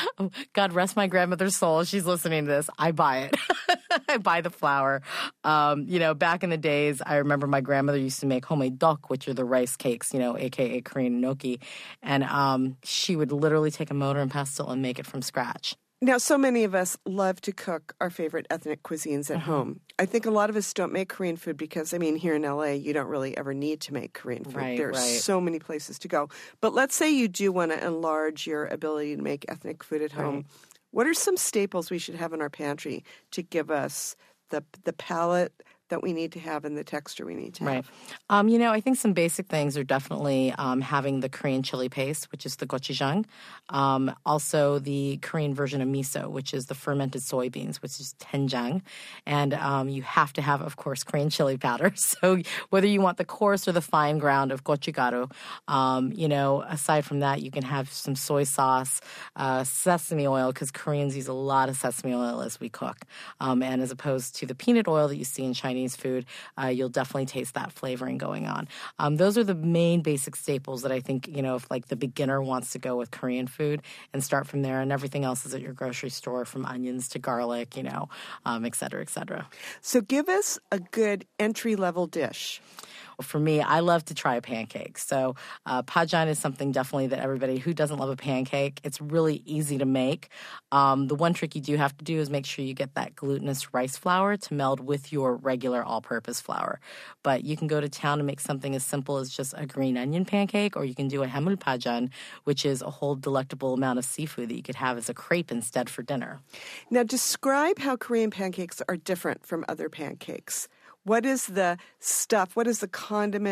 Speaker 14: God rest my grandmother's soul. She's listening to this. I buy it. I buy the flour. Um, you know, back in the days, I remember my grandmother used to make homemade dok, which are the rice cakes, you know, a k a. Korean enoki. And um, she would literally take a mortar and pestle and make it from scratch.
Speaker 1: Now, so many of us love to cook our favorite ethnic cuisines at mm-hmm. home. I think a lot of us don't make Korean food because, I mean, here in L A, you don't really ever need to make Korean food.
Speaker 14: Right,
Speaker 1: there are
Speaker 14: right.
Speaker 1: so many places to go. But let's say you do want to enlarge your ability to make ethnic food at home.
Speaker 14: Right.
Speaker 1: What are some staples we should have in our pantry to give us the the palate that we need to have and the texture we need to
Speaker 14: right.
Speaker 1: have?
Speaker 14: Um, you know, I think some basic things are definitely um, having the Korean chili paste, which is the gochujang. Um, also, the Korean version of miso, which is the fermented soybeans, which is doenjang. And um, you have to have, of course, Korean chili powder. So whether you want the coarse or the fine ground of gochugaru, um, you know, aside from that, you can have some soy sauce, uh, sesame oil, because Koreans use a lot of sesame oil as we cook. Um, and as opposed to the peanut oil that you see in Chinese food, uh, you'll definitely taste that flavoring going on. Um, those are the main basic staples that I think, you know, if like the beginner wants to go with Korean food and start from there, and everything else is at your grocery store, from onions to garlic, you know, um, et cetera, et cetera.
Speaker 1: So give us a good entry-level dish.
Speaker 14: For me, I love to try a pancake. So uh, pajan is something definitely that everybody who doesn't love a pancake, it's really easy to make. Um, the one trick you do have to do is make sure you get that glutinous rice flour to meld with your regular all-purpose flour. But you can go to town and make something as simple as just a green onion pancake, or you can do a hemul pajan, which is a whole delectable amount of seafood that you could have as a crepe instead for dinner.
Speaker 1: Now, describe how Korean pancakes are different from other pancakes. What is the stuff, what is the condiment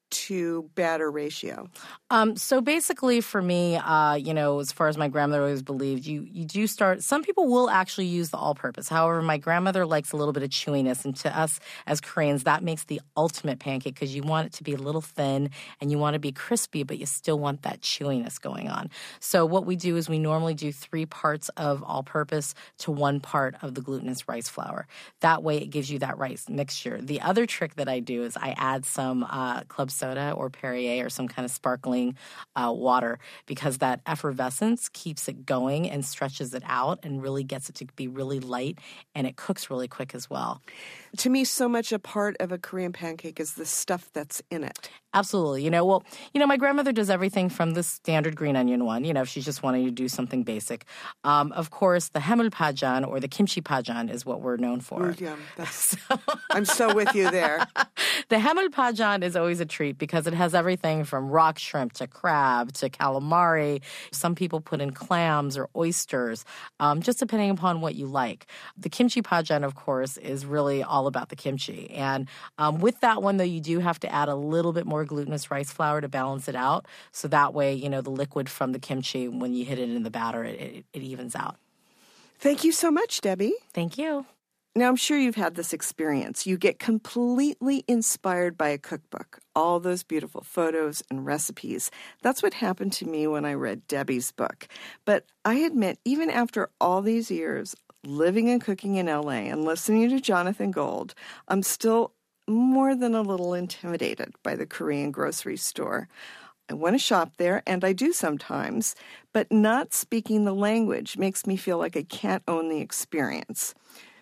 Speaker 1: to batter ratio?
Speaker 14: Um, so basically for me, uh, you know, as far as my grandmother always believed, you, you do start, some people will actually use the all-purpose. However, my grandmother likes a little bit of chewiness. And to us as Koreans, that makes the ultimate pancake because you want it to be a little thin and you want to be crispy, but you still want that chewiness going on. So what we do is we normally do three parts of all-purpose to one part of the glutinous rice flour. That way it gives you that rice mixture. The other trick that I do is I add some uh, club soda or Perrier or some kind of sparkling uh, water because that effervescence keeps it going and stretches it out and really gets it to be really light, and it cooks really quick as well.
Speaker 1: To me, so much a part of a Korean pancake is the stuff that's in it.
Speaker 14: Absolutely. You know, well, you know, my grandmother does everything from the standard green onion one, you know, if she's just wanting to do something basic. Um, of course, the haeulpajeon or the kimchi pajeon is what we're known for.
Speaker 1: Ooh, yeah, that's, I'm so with you there.
Speaker 14: The haeulpajeon is always a treat because it has everything from rock shrimp to crab to calamari. Some people put in clams or oysters, um, just depending upon what you like. The kimchi pajeon, of course, is really all about the kimchi. And um, with that one, though, you do have to add a little bit more glutinous rice flour to balance it out. So that way, you know, the liquid from the kimchi, when you hit it in the batter, it, it, it evens out.
Speaker 1: Thank you so much, Debbie.
Speaker 14: Thank you.
Speaker 1: Now, I'm sure you've had this experience. You get completely inspired by a cookbook, all those beautiful photos and recipes. That's what happened to me when I read Debbie's book. But I admit, even after all these years living and cooking in L A and listening to Jonathan Gold, I'm still more than a little intimidated by the Korean grocery store. I want to shop there, and I do sometimes, but not speaking the language makes me feel like I can't own the experience.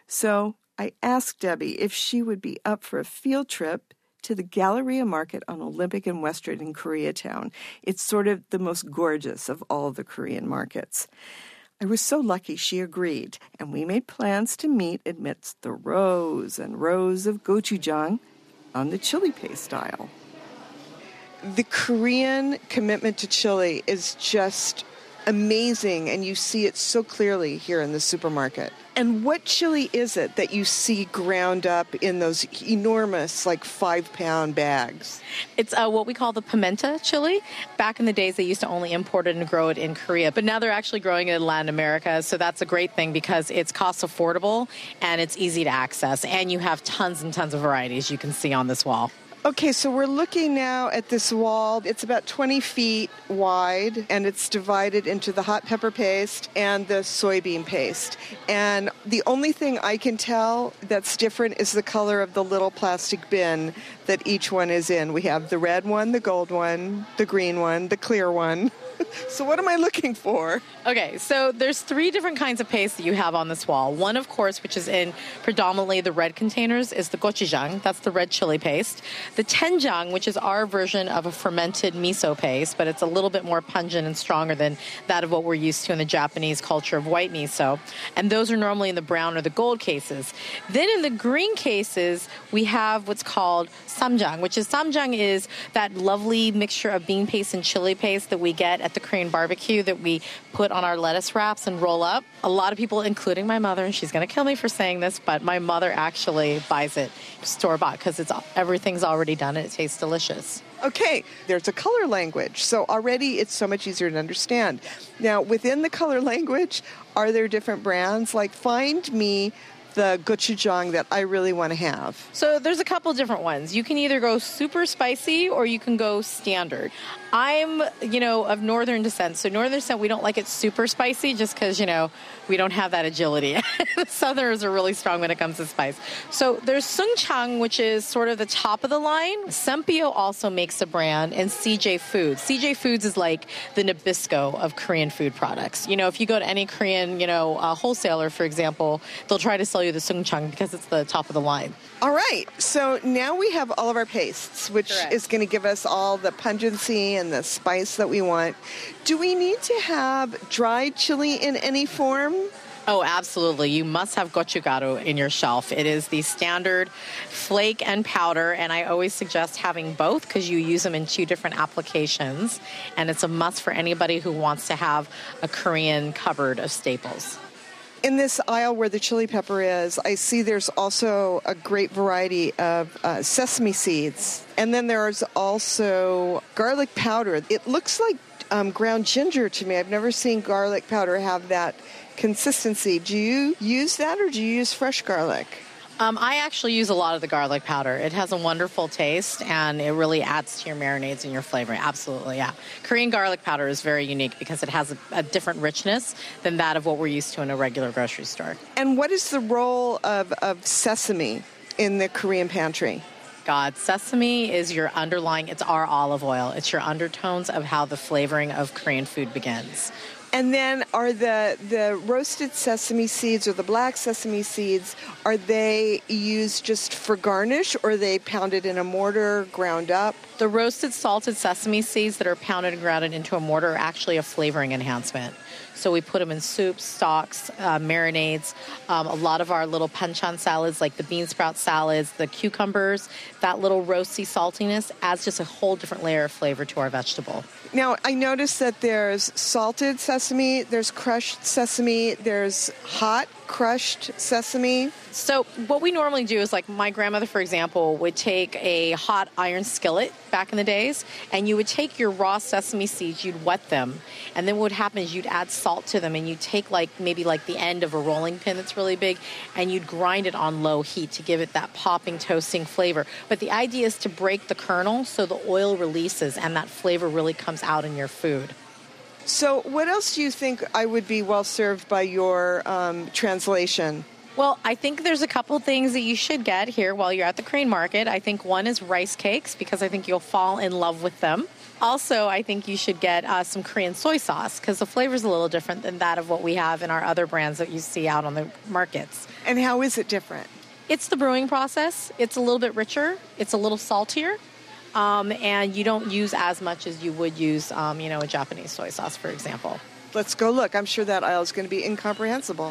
Speaker 1: So I asked Debbie if she would be up for a field trip to the Galleria Market on Olympic and Western in Koreatown. It's sort of the most gorgeous of all the Korean markets. I was so lucky she agreed, and we made plans to meet amidst the rows and rows of gochujang on the chili paste aisle. The Korean commitment to chili is just amazing, and you see it so clearly here in the supermarket. And what chili is it that you see ground up in those enormous, like, five-pound bags?
Speaker 14: It's uh, what we call the pimenta chili. Back in the days, they used to only import it and grow it in Korea, but now they're actually growing it in Latin America, so that's a great thing because it's cost affordable and it's easy to access, and you have tons and tons of varieties you can see on this wall.
Speaker 1: Okay, so we're looking now at this wall. It's about twenty feet wide, and it's divided into the hot pepper paste and the soybean paste. And the only thing I can tell that's different is the color of the little plastic bin that each one is in. We have the red one, the gold one, the green one, the clear one. So what am I looking for?
Speaker 14: Okay, so there's three different kinds of paste that you have on this wall. One, of course, which is in predominantly the red containers, is the gochujang. That's the red chili paste. The tenjang, which is our version of a fermented miso paste, but it's a little bit more pungent and stronger than that of what we're used to in the Japanese culture of white miso. And those are normally in the brown or the gold cases. Then in the green cases, we have what's called samjang, which is samjang is that lovely mixture of bean paste and chili paste that we get at the Korean barbecue that we put on our lettuce wraps and roll up. A lot of people, including my mother, and she's going to kill me for saying this, but my mother actually buys it store-bought because it's everything's already done and it tastes delicious.
Speaker 1: Okay, there's a color language, so already it's so much easier to understand. Now, within the color language, are there different brands? Like, find me the gochujang that I really want to have.
Speaker 14: So there's a couple different ones. You can either go super spicy or you can go standard. I'm, you know, of northern descent. So northern descent, we don't like it super spicy just because, you know, we don't have that agility. Southerners are really strong when it comes to spice. So there's Sungchang, which is sort of the top of the line. Sempio also makes a brand, and C J Foods. C J Foods is like the Nabisco of Korean food products. You know, if you go to any Korean, you know, uh, wholesaler, for example, they'll try to sell you the Sungchang because it's the top of the line.
Speaker 1: All right. So now we have all of our pastes, which
Speaker 14: Correct.
Speaker 1: is going to give us all the pungency and the spice that we want. Do we need to have dried chili in any form?
Speaker 14: Oh, absolutely. You must have gochugaru in your shelf. It is the standard flake and powder, and I always suggest having both because you use them in two different applications, and it's a must for anybody who wants to have a Korean cupboard of staples.
Speaker 1: In this aisle where the chili pepper is, I see there's also a great variety of uh, sesame seeds. And then there's also garlic powder. It looks like um, ground ginger to me. I've never seen garlic powder have that consistency. Do you use that, or do you use fresh garlic?
Speaker 14: Um, I actually use a lot of the garlic powder. It has a wonderful taste, and it really adds to your marinades and your flavoring. Absolutely, yeah. Korean garlic powder is very unique because it has a, a different richness than that of what we're used to in a regular grocery store.
Speaker 1: And what is the role of, of sesame in the Korean pantry?
Speaker 14: God, sesame is your underlying, it's our olive oil. It's your undertones of how the flavoring of Korean food begins.
Speaker 1: And then are the, the roasted sesame seeds or the black sesame seeds, are they used just for garnish, or are they pounded in a mortar, ground up?
Speaker 14: The roasted salted sesame seeds that are pounded and grounded into a mortar are actually a flavoring enhancement. So we put them in soups, stocks, uh, marinades, um, a lot of our little panchan salads, like the bean sprout salads, the cucumbers, that little roasty saltiness adds just a whole different layer of flavor to our vegetable.
Speaker 1: Now, I noticed that there's salted sesame, there's crushed sesame, there's hot crushed sesame.
Speaker 14: So what we normally do is, like my grandmother, for example, would take a hot iron skillet back in the days, and you would take your raw sesame seeds, you'd wet them, and then what would happen is you'd add salt to them, and you'd take like maybe like the end of a rolling pin that's really big, and you'd grind it on low heat to give it that popping, toasting flavor. But the idea is to break the kernel so the oil releases and that flavor really comes out in your food.
Speaker 1: So what else do you think I would be well served by your um, translation?
Speaker 14: Well, I think there's a couple things that you should get here while you're at the Korean market. I think one is rice cakes, because I think you'll fall in love with them. Also, I think you should get uh, some Korean soy sauce, because the flavor is a little different than that of what we have in our other brands that you see out on the markets.
Speaker 1: And how is it different?
Speaker 14: It's the brewing process. It's a little bit richer. It's a little saltier. Um, and you don't use as much as you would use, um, you know, a Japanese soy sauce, for example.
Speaker 1: Let's go look. I'm sure that aisle is going to be incomprehensible.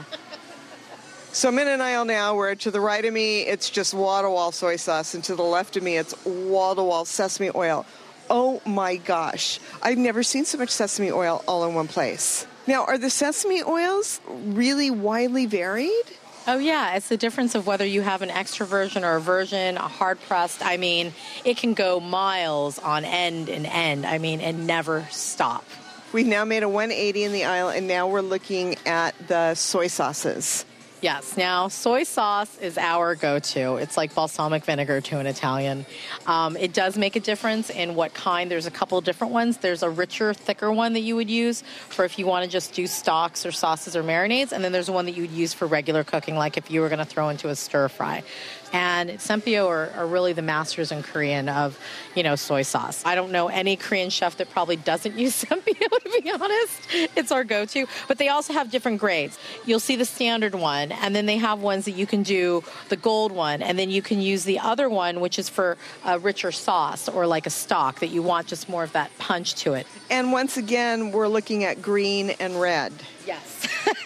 Speaker 1: So I'm in an aisle now where to the right of me, it's just wall-to-wall soy sauce, and to the left of me, it's wall-to-wall sesame oil. Oh, my gosh. I've never seen so much sesame oil all in one place. Now, are the sesame oils really widely varied?
Speaker 14: Oh, yeah. It's the difference of whether you have an extra virgin or a virgin, a hard-pressed. I mean, it can go miles on end and end, I mean, and never stop.
Speaker 1: We've now made a one eighty in the aisle, and now we're looking at the soy sauces.
Speaker 14: Yes. Now, soy sauce is our go-to. It's like balsamic vinegar to an Italian. Um, it does make a difference in what kind. There's a couple of different ones. There's a richer, thicker one that you would use for if you want to just do stocks or sauces or marinades. And then there's one that you would use for regular cooking, like if you were going to throw into a stir-fry. And Sempyo are, are really the masters in Korean of, you know, soy sauce. I don't know any Korean chef that probably doesn't use Sempyo, to be honest. It's our go-to. But they also have different grades. You'll see the standard one, and then they have ones that you can do the gold one, and then you can use the other one, which is for a richer sauce or like a stock that you want just more of that punch to it.
Speaker 1: And once again, we're looking at green and red.
Speaker 14: Yes.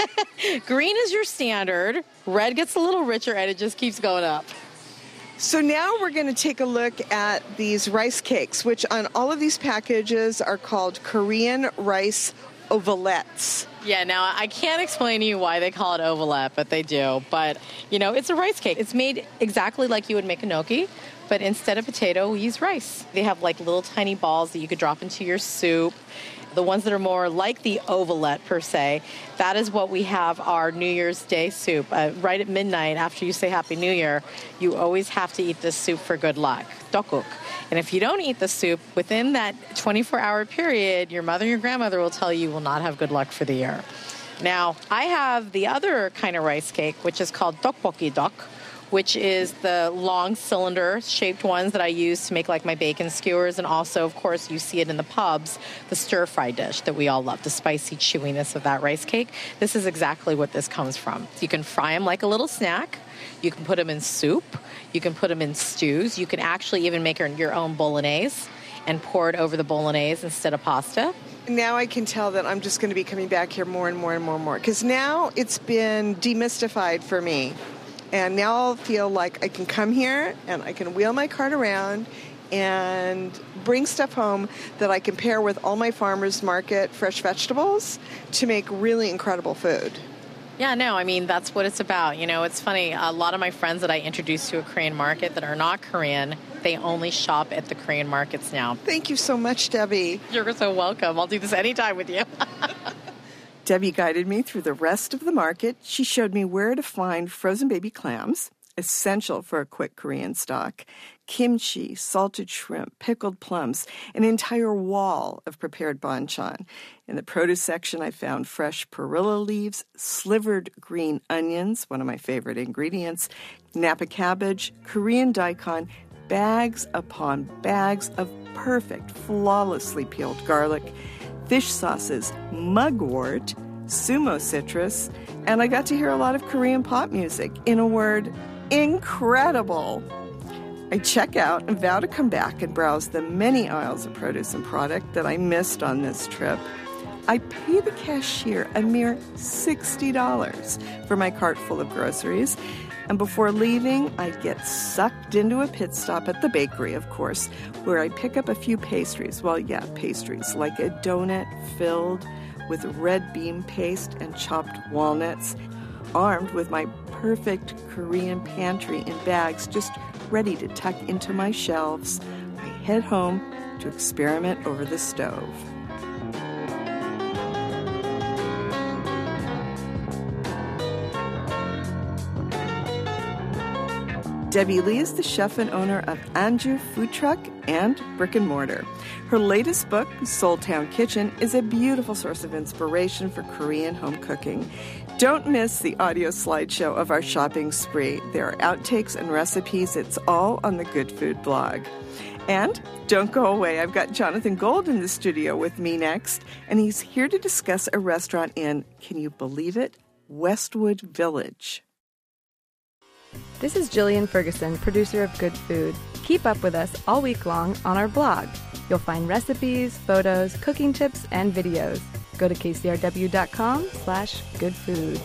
Speaker 14: Green is your standard. Red gets a little richer, and it just keeps going up.
Speaker 1: So now we're going to take a look at these rice cakes, which on all of these packages are called Korean rice ovalettes.
Speaker 14: Yeah, now I can't explain to you why they call it ovalette, but they do. But, you know, it's a rice cake. It's made exactly like you would make a gnocchi, but instead of potato, we use rice. They have like little tiny balls that you could drop into your soup. The ones that are more like the ovalette, per se, that is what we have our New Year's Day soup. Uh, right at midnight, after you say Happy New Year, you always have to eat this soup for good luck, dokuk. And if you don't eat the soup, within that twenty-four hour period, your mother and your grandmother will tell you you will not have good luck for the year. Now, I have the other kind of rice cake, which is called tteokbokki dok, which is the long cylinder-shaped ones that I use to make like my bacon skewers. And also, of course, you see it in the pubs, the stir-fry dish that we all love, the spicy chewiness of that rice cake. This is exactly what this comes from. You can fry them like a little snack. You can put them in soup. You can put them in stews. You can actually even make your own bolognese and pour it over the bolognese instead of pasta.
Speaker 1: Now I can tell that I'm just going to be coming back here more and more and more and more, because now it's been demystified for me. And now I'll feel like I can come here and I can wheel my cart around and bring stuff home that I can pair with all my farmers market fresh vegetables to make really incredible food.
Speaker 15: Yeah, no, I mean, that's what it's about. You know, it's funny. A lot of my friends that I introduced to a Korean market that are not Korean, they only shop at the Korean markets now.
Speaker 1: Thank you so much, Debbie.
Speaker 15: You're so welcome. I'll do this anytime with you.
Speaker 1: Debbie guided me through the rest of the market. She showed me where to find frozen baby clams, essential for a quick Korean stock, kimchi, salted shrimp, pickled plums, an entire wall of prepared banchan. In the produce section, I found fresh perilla leaves, slivered green onions, one of my favorite ingredients, Napa cabbage, Korean daikon, bags upon bags of perfect, flawlessly peeled garlic, fish sauces, mugwort, sumo citrus, and I got to hear a lot of Korean pop music. In a word, incredible. I check out and vow to come back and browse the many aisles of produce and product that I missed on this trip. I pay the cashier a mere sixty dollars for my cart full of groceries. And before leaving, I get sucked into a pit stop at the bakery, of course, where I pick up a few pastries. Well, yeah, pastries, like a donut filled with red bean paste and chopped walnuts, armed with my perfect Korean pantry in bags just ready to tuck into my shelves. I head home to experiment over the stove. Debbie Lee is the chef and owner of Anju Food Truck and Brick and Mortar. Her latest book, Seoul Town Kitchen, is a beautiful source of inspiration for Korean home cooking. Don't miss the audio slideshow of our shopping spree. There are outtakes and recipes. It's all on the Good Food blog. And don't go away. I've got Jonathan Gold in the studio with me next, and he's here to discuss a restaurant in, can you believe it, Westwood Village.
Speaker 11: This is Jillian Ferguson, producer of Good Food. Keep up with us all week long on our blog. You'll find recipes, photos, cooking tips, and videos. Go to kcrw.com slash goodfood.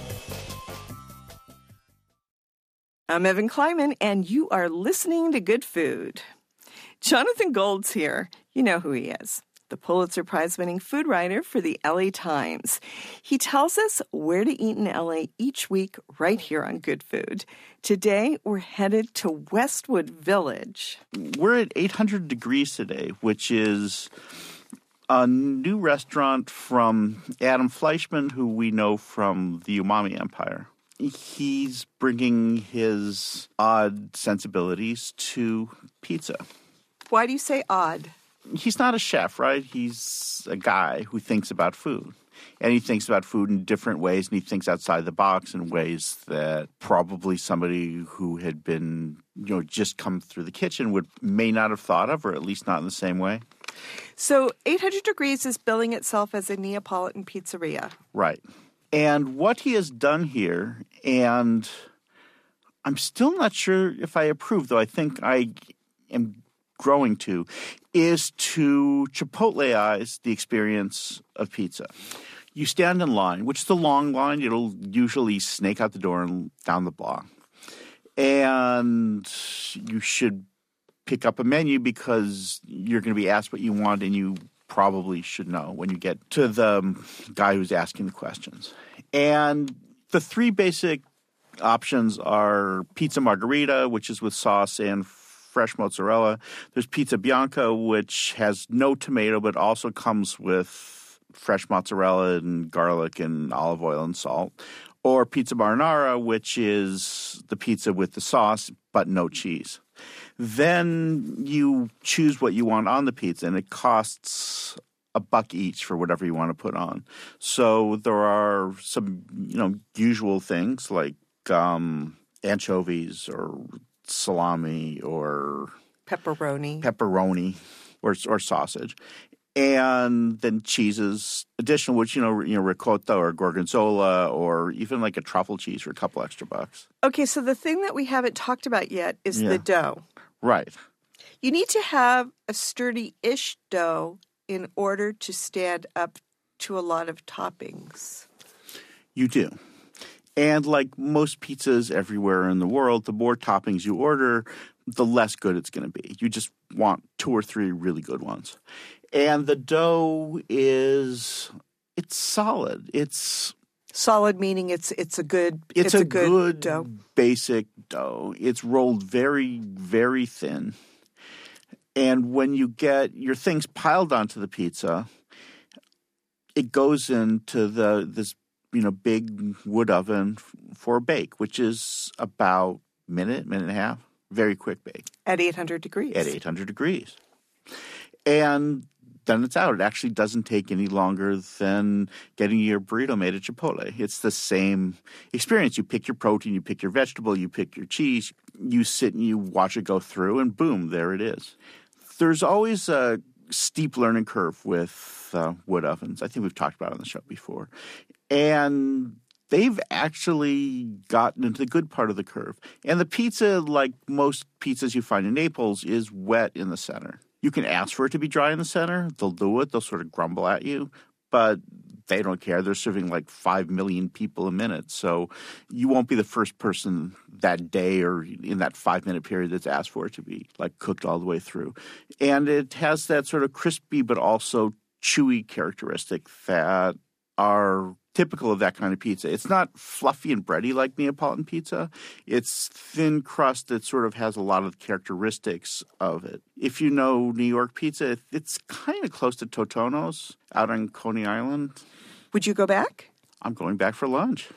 Speaker 1: I'm Evan Kleiman, and you are listening to Good Food. Jonathan Gold's here. You know who he is. The Pulitzer Prize-winning food writer for the L A Times. He tells us where to eat in L A each week right here on Good Food. Today, we're headed to Westwood Village.
Speaker 16: We're at eight hundred Degrees today, which is a new restaurant from Adam Fleischman, who we know from the Umami Empire. He's bringing his odd sensibilities to pizza.
Speaker 1: Why do you say odd?
Speaker 16: He's not a chef, right? He's a guy who thinks about food. And he thinks about food in different ways, and he thinks outside the box in ways that probably somebody who had been, you know, just come through the kitchen would may not have thought of, or at least not in the same way.
Speaker 1: So eight hundred Degrees is billing itself as a Neapolitan pizzeria.
Speaker 16: Right. And what he has done here, and I'm still not sure if I approve, though I think I am growing to, is to Chipotle-ize the experience of pizza. You stand in line, which is a long line. It'll usually snake out the door and down the block. And you should pick up a menu because you're going to be asked what you want, and you probably should know when you get to the guy who's asking the questions. And the three basic options are pizza margherita, which is with sauce and fresh mozzarella. There's pizza bianca, which has no tomato but also comes with fresh mozzarella and garlic and olive oil and salt. Or pizza marinara, which is the pizza with the sauce but no cheese. Then you choose what you want on the pizza, and it costs a buck each for whatever you want to put on. So there are some, you know, usual things like um, anchovies or salami or
Speaker 1: pepperoni,
Speaker 16: pepperoni, or or sausage, and then cheeses additional, which you know, you know, ricotta or gorgonzola, or even like a truffle cheese for a couple extra bucks.
Speaker 1: Okay, so the thing that we haven't talked about yet is
Speaker 16: Yeah.
Speaker 1: the dough.
Speaker 16: Right.
Speaker 1: You need to have a sturdy-ish dough in order to stand up to a lot of toppings.
Speaker 16: You do. And like most pizzas everywhere in the world, the more toppings you order, the less good it's going to be. You just want two or three really good ones. And the dough is, it's solid. It's
Speaker 1: Solid meaning it's it's a good
Speaker 16: it's,
Speaker 1: it's
Speaker 16: a,
Speaker 1: a good,
Speaker 16: good
Speaker 1: dough.
Speaker 16: basic dough. It's rolled very, very thin. And when you get your things piled onto the pizza, it goes into the this you know big wood oven for a bake, which is about a minute, minute and a half. Very quick bake.
Speaker 1: At eight hundred degrees.
Speaker 16: At eight hundred degrees. And then it's out. It actually doesn't take any longer than getting your burrito made at Chipotle. It's the same experience. You pick your protein, you pick your vegetable, you pick your cheese, you sit and you watch it go through, and boom, there it is. There's always a steep learning curve with uh, wood ovens. I think we've talked about it on the show before. And they've actually gotten into the good part of the curve. And the pizza, like most pizzas you find in Naples, is wet in the center. You can ask for it to be dry in the center. They'll do it. They'll sort of grumble at you. But they don't care. They're serving like five million people a minute. So you won't be the first person that day or in that five-minute period that's asked for it to be like cooked all the way through. And it has that sort of crispy but also chewy characteristic that are typical of that kind of pizza. It's not fluffy and bready like Neapolitan pizza. It's thin crust that sort of has a lot of the characteristics of it. If you know New York pizza, it's kind of close to Totonno's out on Coney Island.
Speaker 1: Would you go back?
Speaker 16: I'm going back for lunch.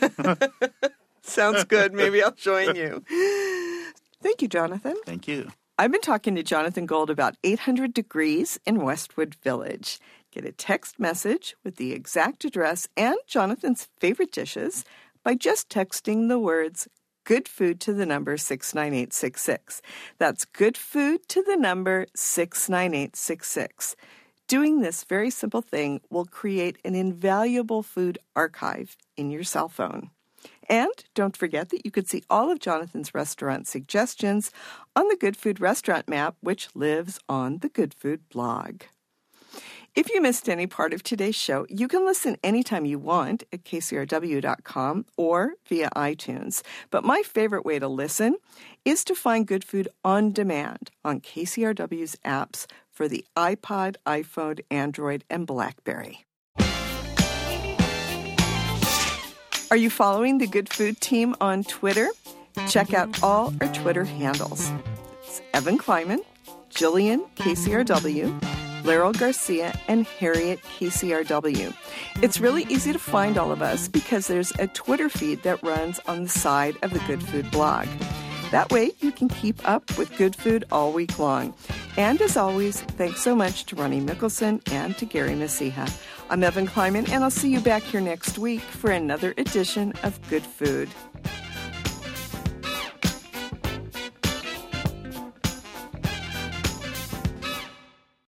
Speaker 1: Sounds good. Maybe I'll join you. Thank you, Jonathan.
Speaker 16: Thank you.
Speaker 1: I've been talking to Jonathan Gold about eight hundred degrees in Westwood Village. Get a text message with the exact address and Jonathan's favorite dishes by just texting the words good food to the number six nine eight six six. That's good food to the number six nine eight six six. Doing this very simple thing will create an invaluable food archive in your cell phone. And don't forget that you could see all of Jonathan's restaurant suggestions on the Good Food restaurant map, which lives on the Good Food blog. If you missed any part of today's show, you can listen anytime you want at K C R W dot com or via iTunes. But my favorite way to listen is to find Good Food on demand on K C R W's apps for the iPod, iPhone, Android, and BlackBerry. Are you following the Good Food team on Twitter? Check out all our Twitter handles. It's Evan Kleiman, Jillian K C R W, Laryl Garcia, and Harriet K C R W. It's really easy to find all of us because there's a Twitter feed that runs on the side of the Good Food blog. That way you can keep up with Good Food all week long. And as always, thanks so much to Ronnie Mickelson and to Gary Messina. I'm Evan Kleiman, and I'll see you back here next week for another edition of Good Food.